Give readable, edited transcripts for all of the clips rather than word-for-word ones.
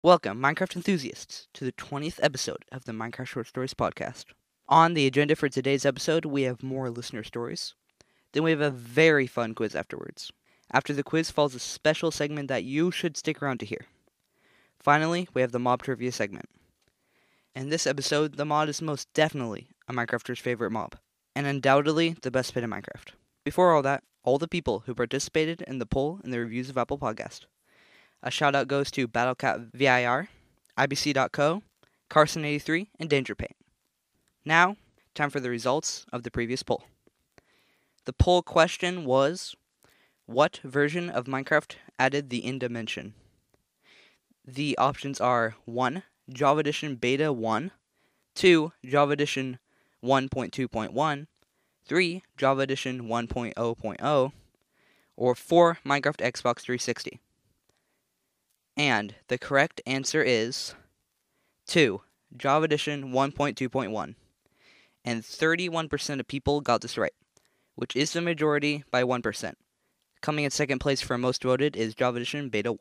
Welcome, Minecraft enthusiasts, to the 20th episode of the Minecraft Short Stories podcast. On the agenda for today's episode, we have more listener stories. Then we have a very fun quiz afterwards. After the quiz follows a special segment that you should stick around to hear. Finally, we have the mob trivia segment. In this episode, the mod is most definitely a Minecrafter's favorite mob, and undoubtedly the best pit in Minecraft. Before all that, all the people who participated in the poll in the reviews of Apple Podcast. A shout out goes to BattleCatVIR, IBC.co, Carson83, and DangerPaint. Now, time for the results of the previous poll. The poll question was, what version of Minecraft added the end dimension? The options are 1. Java Edition Beta 1, 2. Java Edition 1.2.1, 3. Java Edition 1.0.0, or 4. Minecraft Xbox 360. And the correct answer is 2. Java Edition 1.2.1. And 31% of people got this right, which is the majority by 1%. Coming in second place for most voted is Java Edition Beta 1.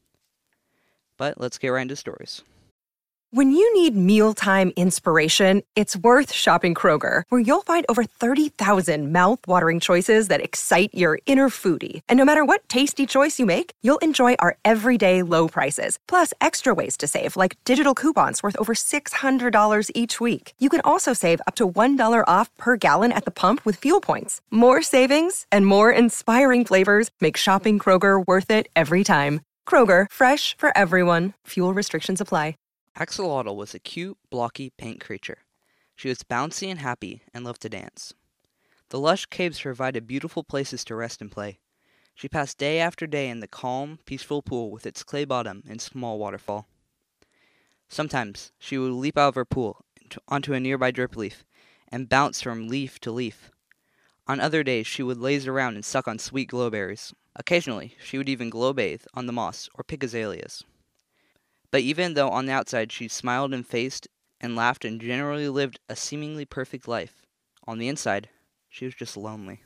But let's get right into stories. When you need mealtime inspiration, it's worth shopping Kroger, where you'll find over 30,000 mouth-watering choices that excite your inner foodie. And no matter what tasty choice you make, you'll enjoy our everyday low prices, plus extra ways to save, like digital coupons worth over $600 each week. You can also save up to $1 off per gallon at the pump with fuel points. More savings and more inspiring flavors make shopping Kroger worth it every time. Kroger, fresh for everyone. Fuel restrictions apply. Axolotl was a cute, blocky, pink creature. She was bouncy and happy and loved to dance. The lush caves provided beautiful places to rest and play. She passed day after day in the calm, peaceful pool with its clay bottom and small waterfall. Sometimes she would leap out of her pool onto a nearby drip leaf and bounce from leaf to leaf. On other days, she would laze around and suck on sweet glowberries. Occasionally, she would even glow bathe on the moss or pick azaleas. But even though on the outside she smiled and faced and laughed and generally lived a seemingly perfect life, on the inside, she was just lonely.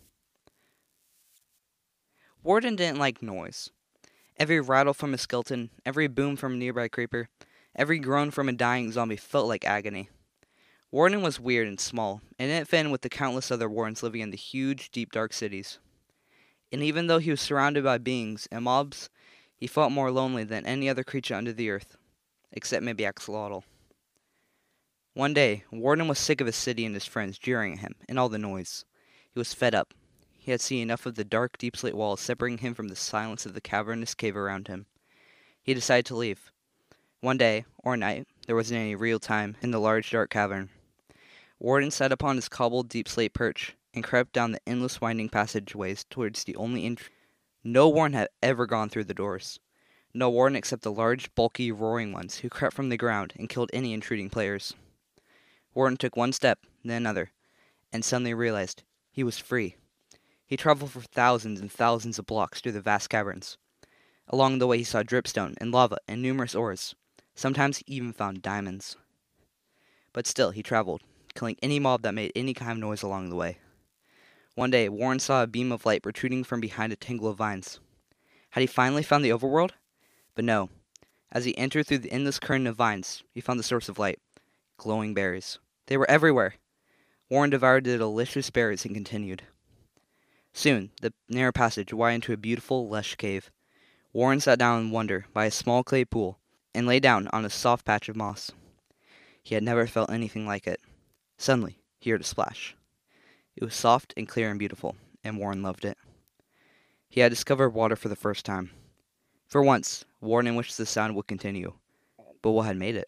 Warden didn't like noise. Every rattle from a skeleton, every boom from a nearby creeper, every groan from a dying zombie felt like agony. Warden was weird and small, and didn't fit in with the countless other wardens living in the huge, deep, dark cities. And even though he was surrounded by beings and mobs, he felt more lonely than any other creature under the earth, except maybe Axolotl. One day, Warden was sick of his city and his friends jeering at him and all the noise. He was fed up. He had seen enough of the dark, deep slate walls separating him from the silence of the cavernous cave around him. He decided to leave. One day, or night, there wasn't any real time, in the large, dark cavern. Warden sat upon his cobbled, deep slate perch and crept down the endless winding passageways towards the only entry. No warden had ever gone through the doors. No warden except the large, bulky, roaring ones who crept from the ground and killed any intruding players. Warden took one step, then another, and suddenly realized he was free. He traveled for thousands and thousands of blocks through the vast caverns. Along the way he saw dripstone and lava and numerous ores. Sometimes he even found diamonds. But still he traveled, killing any mob that made any kind of noise along the way. One day, Warren saw a beam of light protruding from behind a tangle of vines. Had he finally found the overworld? But no. As he entered through the endless current of vines, he found the source of light. Glowing berries. They were everywhere. Warren devoured the delicious berries and continued. Soon, the narrow passage widened into a beautiful, lush cave. Warren sat down in wonder by a small clay pool and lay down on a soft patch of moss. He had never felt anything like it. Suddenly, he heard a splash. It was soft and clear and beautiful, and Warren loved it. He had discovered water for the first time. For once, Warren wished the sound would continue. But what had made it?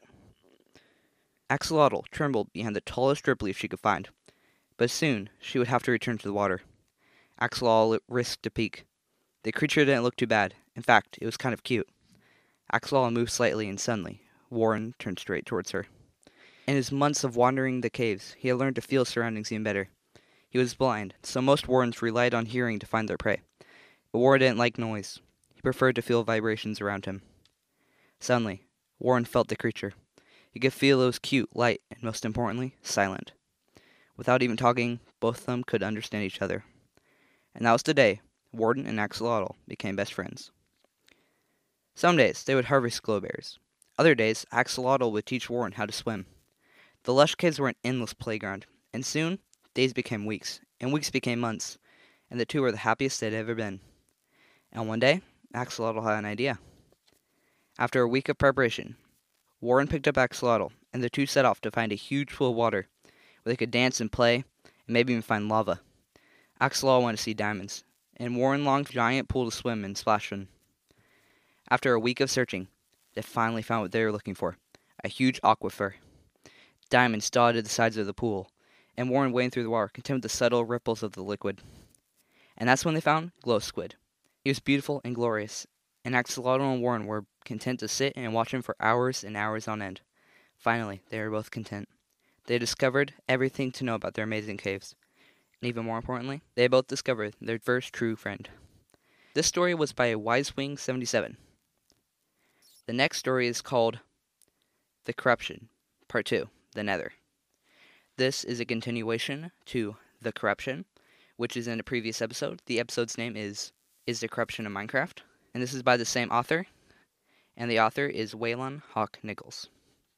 Axolotl trembled behind the tallest drip leaf she could find, but soon she would have to return to the water. Axolotl risked a peek. The creature didn't look too bad. In fact, it was kind of cute. Axolotl moved slightly, and suddenly, Warren turned straight towards her. In his months of wandering the caves, he had learned to feel his surroundings even better. He was blind, so most wardens relied on hearing to find their prey. But Warren didn't like noise. He preferred to feel vibrations around him. Suddenly, Warren felt the creature. He could feel it was cute, light, and most importantly, silent. Without even talking, both of them could understand each other. And that was the day Warden and Axolotl became best friends. Some days they would harvest glowberries. Other days, Axolotl would teach Warren how to swim. The lush caves were an endless playground, and soon, days became weeks, and weeks became months, and the two were the happiest they'd ever been. And one day, Axolotl had an idea. After a week of preparation, Warren picked up Axolotl, and the two set off to find a huge pool of water where they could dance and play, and maybe even find lava. Axolotl wanted to see diamonds, and Warren longed for a giant pool to swim and splash in. After a week of searching, they finally found what they were looking for, a huge aquifer. Diamonds dotted the sides of the pool, and Warren wading through the water, content with the subtle ripples of the liquid. And that's when they found Glow Squid. He was beautiful and glorious, and Axolotl and Warren were content to sit and watch him for hours and hours on end. Finally, they were both content. They discovered everything to know about their amazing caves. And even more importantly, they both discovered their first true friend. This story was by WiseWing77. The next story is called The Corruption, Part 2, The Nether. This is a continuation to The Corruption, which is in a previous episode. The episode's name is the Corruption in Minecraft? And this is by the same author, and the author is Waylon Hawk Nichols.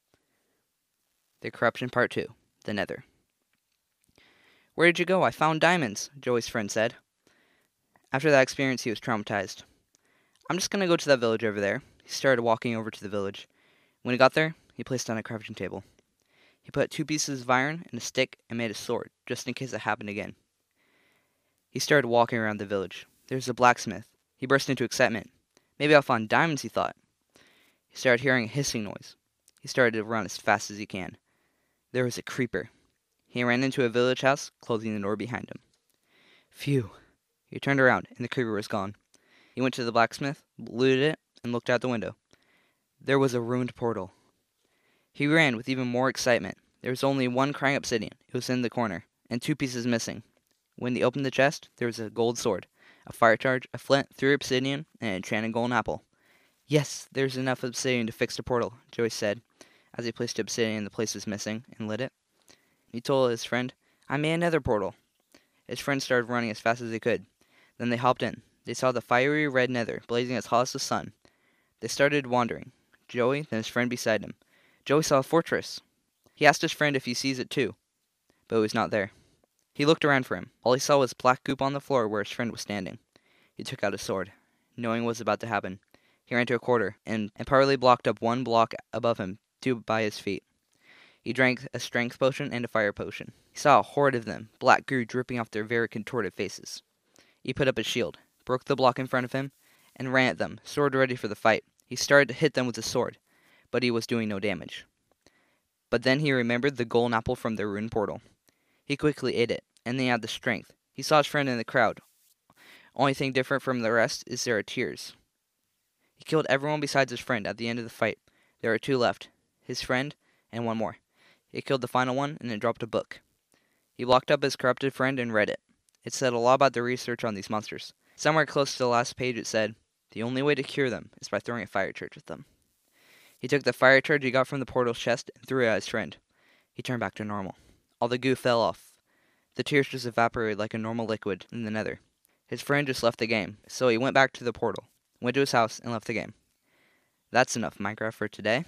The Corruption Part 2, The Nether. "Where did you go? I found diamonds," Joey's friend said. After that experience, he was traumatized. "I'm just going to go to that village over there." He started walking over to the village. When he got there, he placed down a crafting table. He put 2 pieces of iron and a stick and made a sword, just in case it happened again. He started walking around the village. There was a blacksmith. He burst into excitement. "Maybe I'll find diamonds," he thought. He started hearing a hissing noise. He started to run as fast as he can. There was a creeper. He ran into a village house, closing the door behind him. Phew. He turned around, and the creeper was gone. He went to the blacksmith, looted it, and looked out the window. There was a ruined portal. He ran with even more excitement. There was only one crying obsidian. It was in the corner, and 2 pieces missing. When he opened the chest, there was a gold sword, a fire charge, a flint, 3 obsidian, and an enchanted golden apple. "Yes, there's enough obsidian to fix the portal," Joey said, as he placed obsidian in the places missing and lit it. He told his friend, "I made another portal." His friend started running as fast as they could. Then they hopped in. They saw the fiery red nether, blazing as hot as the sun. They started wandering. Joey, then his friend beside him. Joey saw a fortress. He asked his friend if he sees it too, but it was not there. He looked around for him. All he saw was black goop on the floor where his friend was standing. He took out his sword, knowing what was about to happen. He ran to a corner, and partly blocked up 1 block above him, 2 by his feet. He drank a strength potion and a fire potion. He saw a horde of them, black goo dripping off their very contorted faces. He put up his shield, broke the block in front of him, and ran at them, sword ready for the fight. He started to hit them with his sword, but he was doing no damage. But then he remembered the golden apple from the ruined portal. He quickly ate it, and then he had the strength. He saw his friend in the crowd. Only thing different from the rest is there are tears. He killed everyone besides his friend at the end of the fight. There are 2 left, his friend and 1 more. He killed the final one and then dropped a book. He locked up his corrupted friend and read it. It said a lot about the research on these monsters. Somewhere close to the last page it said, "The only way to cure them is by throwing a fire charge at them." He took the fire charge he got from the portal's chest and threw it at his friend. He turned back to normal. All the goo fell off. The tears just evaporated like a normal liquid in the nether. His friend just left the game, so he went back to the portal, went to his house, and left the game. That's enough Minecraft for today.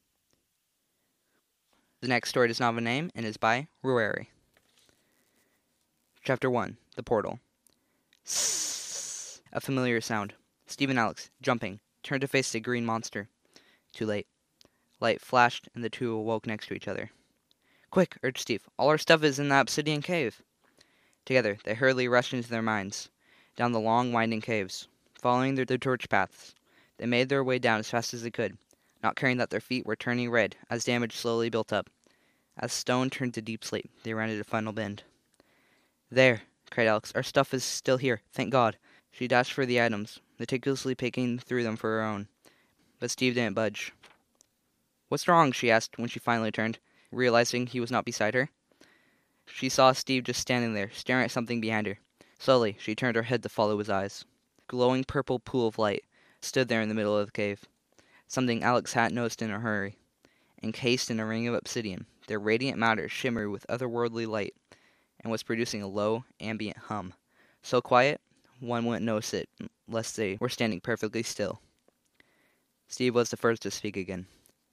The next story does not have a name and is by Ruari. Chapter 1, The Portal. Sssss. A familiar sound. Steve and Alex, jumping, turned to face the green monster. Too late. Light flashed, and the 2 awoke next to each other. "Quick," urged Steve. "All our stuff is in the obsidian cave." Together, they hurriedly rushed into their mines, down the long, winding caves. Following their torch paths, they made their way down as fast as they could, not caring that their feet were turning red as damage slowly built up. As stone turned to deep sleep, they rounded a final bend. "There," cried Alex. "Our stuff is still here, thank God." She dashed for the items, meticulously picking through them for her own. But Steve didn't budge. "What's wrong?" she asked when she finally turned, realizing he was not beside her. She saw Steve just standing there, staring at something behind her. Slowly, she turned her head to follow his eyes. A glowing purple pool of light stood there in the middle of the cave, something Alex hadn't noticed in a hurry. Encased in a ring of obsidian, their radiant matter shimmered with otherworldly light, and was producing a low, ambient hum. So quiet, one wouldn't notice it, unless they were standing perfectly still. Steve was the first to speak again.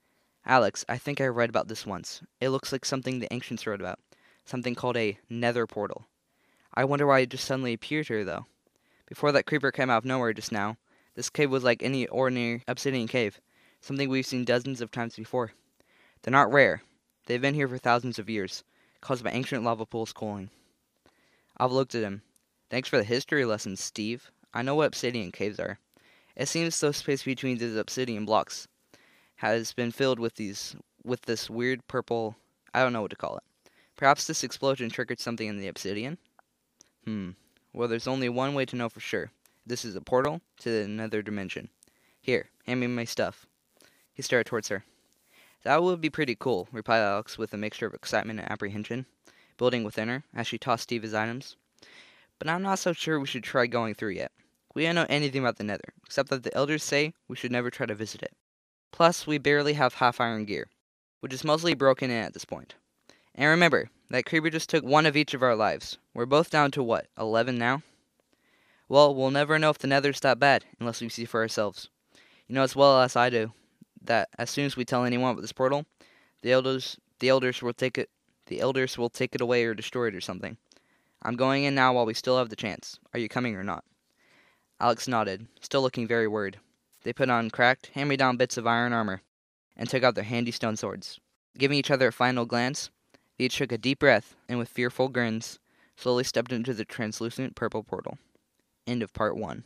Alex, I think I read about this once. It looks like something the ancients wrote about. Something called a nether portal. I wonder why it just suddenly appeared here, though. Before that creeper came out of nowhere just now, this cave was like any ordinary obsidian cave. Something we've seen dozens of times before. They're not rare. They've been here for thousands of years, caused by ancient lava pools cooling. I've looked at him. Thanks for the history lesson, Steve. I know what obsidian caves are. It seems the space between these obsidian blocks has been filled with this weird purple, I don't know what to call it. Perhaps this explosion triggered something in the obsidian? Well, there's only one way to know for sure. This is a portal to another dimension. Here, hand me my stuff. He started towards her. That would be pretty cool, replied Alex with a mixture of excitement and apprehension, building within her as she tossed Steve his items. But I'm not so sure we should try going through yet. We don't know anything about the nether, except that the elders say we should never try to visit it. Plus, we barely have half-iron gear, which is mostly broken in at this point. And remember, that creeper just took one of each of our lives. We're both down to what, 11 now? Well, we'll never know if the nether's that bad unless we see for ourselves. You know as well as I do that as soon as we tell anyone about this portal, the elders will take it away or destroy it or something. I'm going in now while we still have the chance. Are you coming or not? Alex nodded, still looking very worried. They put on cracked, hand-me-down bits of iron armor and took out their handy stone swords. Giving each other a final glance, they each took a deep breath and with fearful grins slowly stepped into the translucent purple portal. End of part 1.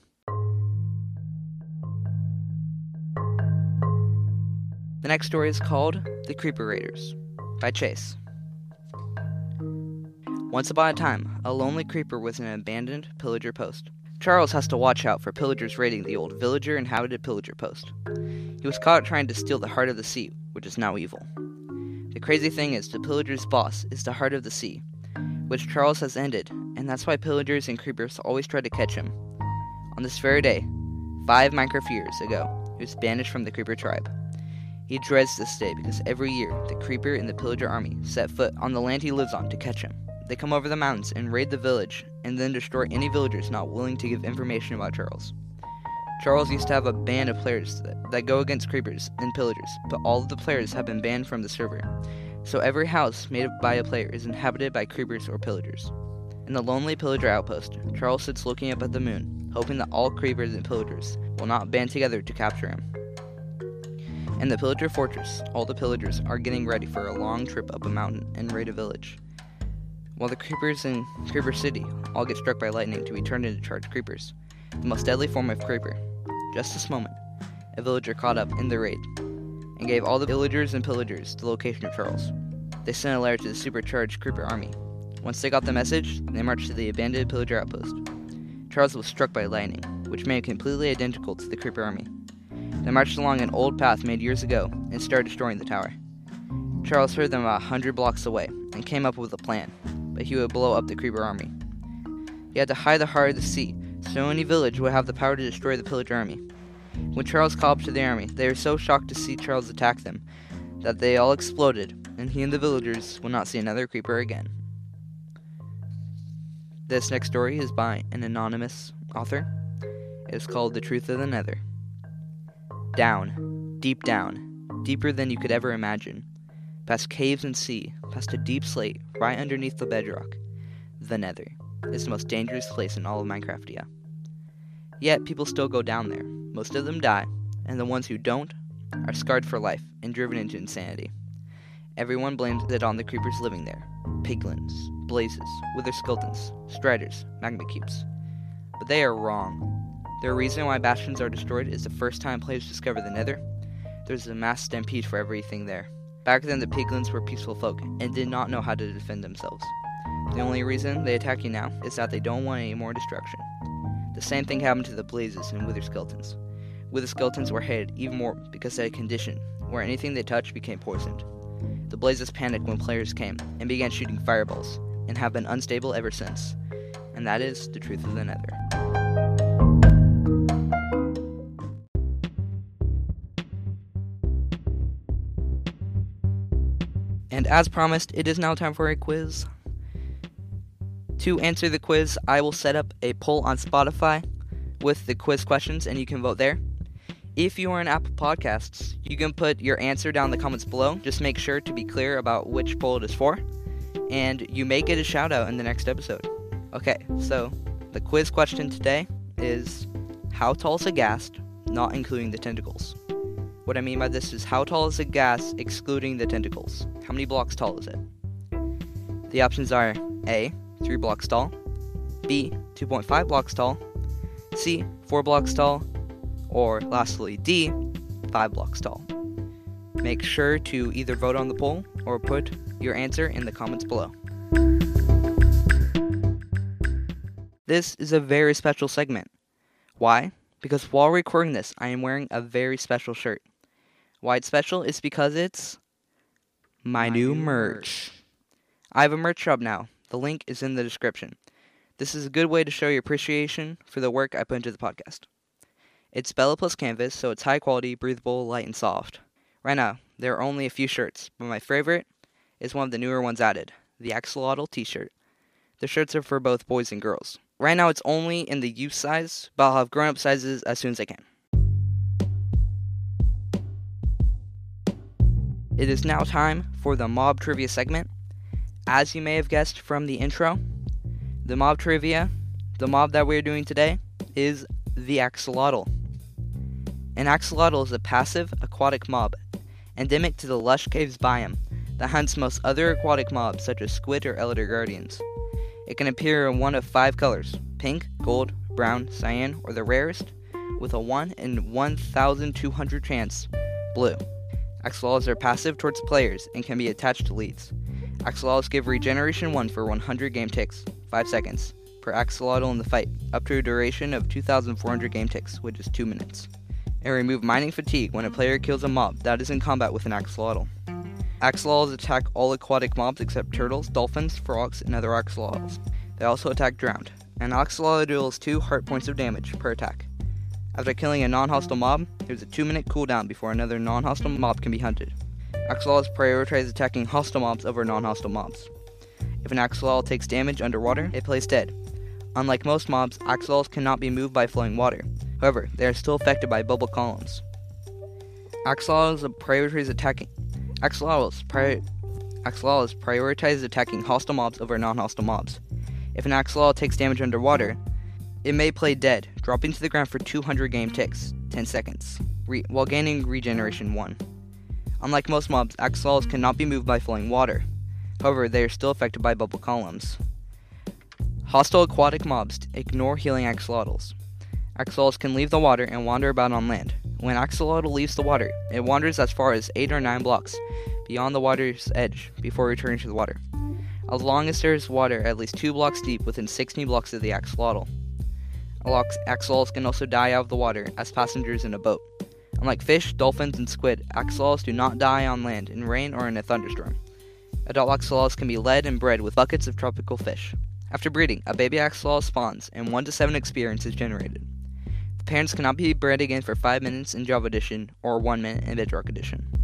The next story is called The Creeper Raiders by Chase. Once upon a time, a lonely creeper was in an abandoned pillager post. Charles has to watch out for pillagers raiding the old villager-inhabited pillager post. He was caught trying to steal the Heart of the Sea, which is now evil. The crazy thing is, the pillager's boss is the Heart of the Sea, which Charles has ended, and that's why pillagers and creepers always try to catch him. On this very day, 5 Minecraft years ago, he was banished from the creeper tribe. He dreads this day because every year, the creeper and the pillager army set foot on the land he lives on to catch him. They come over the mountains and raid the village, and then destroy any villagers not willing to give information about Charles. Charles used to have a band of players that go against creepers and pillagers, but all of the players have been banned from the server. So every house made by a player is inhabited by creepers or pillagers. In the lonely pillager outpost, Charles sits looking up at the moon, hoping that all creepers and pillagers will not band together to capture him. In the pillager fortress, all the pillagers are getting ready for a long trip up a mountain and raid a village, while the creepers in Creeper City all get struck by lightning to be turned into charged creepers, the most deadly form of creeper. Just this moment, a villager caught up in the raid and gave all the villagers and pillagers the location of Charles. They sent a letter to the supercharged creeper army. Once they got the message, they marched to the abandoned pillager outpost. Charles was struck by lightning, which made him completely identical to the creeper army. They marched along an old path made years ago and started destroying the tower. Charles heard them about 100 blocks away and came up with a plan, but he would blow up the creeper army. He had to hide the Heart of the Sea, so any village would have the power to destroy the pillager army. When Charles called up to the army, they were so shocked to see Charles attack them that they all exploded, and he and the villagers will not see another creeper again. This next story is by an anonymous author. It is called The Truth of the Nether. Down, deeper than you could ever imagine, past caves and sea, past a deep slate right underneath the bedrock, the Nether is the most dangerous place in all of Minecraftia. Yet people still go down there. Most of them die, and the ones who don't are scarred for life and driven into insanity. Everyone blames it on the creepers living there. Piglins, blazes, wither skeletons, striders, magma cubes. But they are wrong. The reason why bastions are destroyed is the first time players discover the Nether, there's a mass stampede for everything there. Back then the piglins were peaceful folk and did not know how to defend themselves. The only reason they attack you now is that they don't want any more destruction. The same thing happened to the blazes and wither skeletons. Wither skeletons were hated even more because they had a condition where anything they touched became poisoned. The blazes panicked when players came and began shooting fireballs, and have been unstable ever since. And that is the truth of the Nether. And as promised, it is now time for a quiz. To answer the quiz, I will set up a poll on Spotify with the quiz questions, and you can vote there. If you are in Apple Podcasts, you can put your answer down in the comments below. Just make sure to be clear about which poll it is for, and you may get a shout out in the next episode. Okay, so the quiz question today is, how tall is a ghast, not including the tentacles? What I mean by this is, how tall is a ghast excluding the tentacles? How many blocks tall is it? The options are A, 3 blocks tall, B, 2.5 blocks tall, C, 4 blocks tall, or lastly D, 5 blocks tall. Make sure to either vote on the poll or put your answer in the comments below. This is a very special segment. Why? Because while recording this, I am wearing a very special shirt. Why it's special is because it's my new merch. I have a merch shop now. The link is in the description. This is a good way to show your appreciation for the work I put into the podcast. It's Bella Plus Canvas, so it's high quality, breathable, light, and soft. Right now, there are only a few shirts, but my favorite is one of the newer ones added, the Axolotl t-shirt. The shirts are for both boys and girls. Right now it's only in the youth size, but I'll have grown-up sizes as soon as I can. It is now time for the mob trivia segment. As you may have guessed from the intro, the mob that we're doing today is the axolotl. An axolotl is a passive aquatic mob, endemic to the lush caves biome, that hunts most other aquatic mobs such as squid or elder guardians. It can appear in one of 5 colors: pink, gold, brown, cyan, or the rarest, with a 1 in 1,200 chance, blue. Axolotls are passive towards players and can be attached to leads. Axolotls give regeneration 1 for 100 game ticks, 5 seconds, per axolotl in the fight, up to a duration of 2,400 game ticks, which is 2 minutes. And remove mining fatigue when a player kills a mob that is in combat with an axolotl. Axolotls attack all aquatic mobs except turtles, dolphins, frogs, and other axolotls. They also attack drowned. An axolotl deals 2 heart points of damage per attack. After killing a non-hostile mob, there's a 2-minute cooldown before another non-hostile mob can be hunted. Axolotls prioritize attacking hostile mobs over non-hostile mobs. If an axolotl takes damage underwater, it plays dead. Unlike most mobs, axolotls cannot be moved by flowing water. However, they are still affected by bubble columns. Axolotls prioritize attacking hostile mobs over non-hostile mobs. If an axolotl takes damage underwater, it may play dead, dropping to the ground for 200 game ticks, 10 seconds, while gaining regeneration 1. Unlike most mobs, axolotls cannot be moved by flowing water. However, they are still affected by bubble columns. Hostile aquatic mobs ignore healing axolotls. Axolotls can leave the water and wander about on land. When axolotl leaves the water, it wanders as far as 8 or 9 blocks beyond the water's edge before returning to the water, as long as there is water at least 2 blocks deep within 16 blocks of the axolotl. Axolotls can also die out of the water as passengers in a boat. Unlike fish, dolphins, and squid, axolotls do not die on land in rain or in a thunderstorm. Adult axolotls can be led and bred with buckets of tropical fish. After breeding, a baby axolotl spawns and 1 to 7 experience is generated. The parents cannot be bred again for 5 minutes in Java Edition or 1 minute in Bedrock Edition.